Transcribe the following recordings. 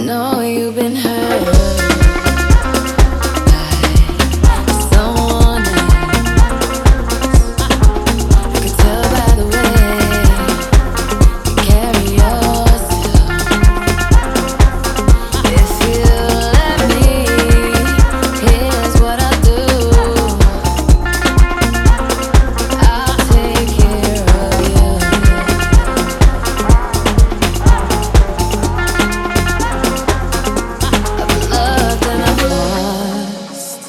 know you've been hurt by someone else. I could tell by the way you carry yourself. If you let me, here's what I'll do. I'll take care of you. I've loved and I've lost.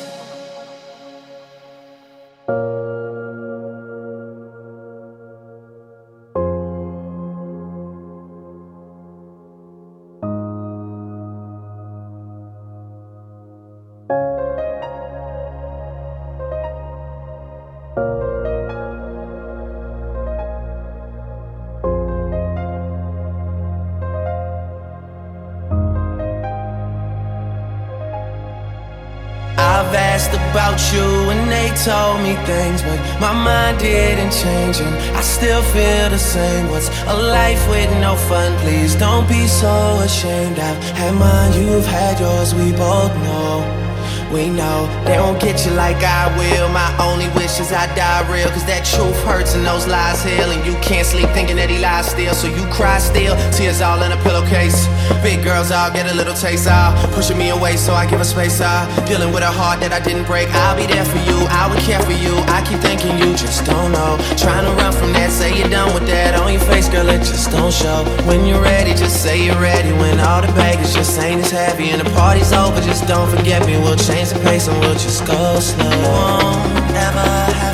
I've asked about you and they told me things, but my mind didn't change and I still feel the same. What's a life with no fun? Please don't be so ashamed. I've had mine, you've had yours, we both know. We know they don't get you like I will. My only wish is I die real, cause that truth hurts and those lies heal. And you can't sleep thinking that he lies still, so you cry still, tears all in a pillowcase. Big girls all get a little taste, all pushing me away so I give her space, dealing with a heart that I didn't break. I'll be there for you, I would care for you. I keep thinking you just don't know. Trying to run from that, say you're done with that. On your face, girl, it just don't show. When you're ready, just say you're ready. When all the baggage just ain't as heavy and the party's over, just don't forget me. We'll change the pace and we'll just go slow. You won't ever have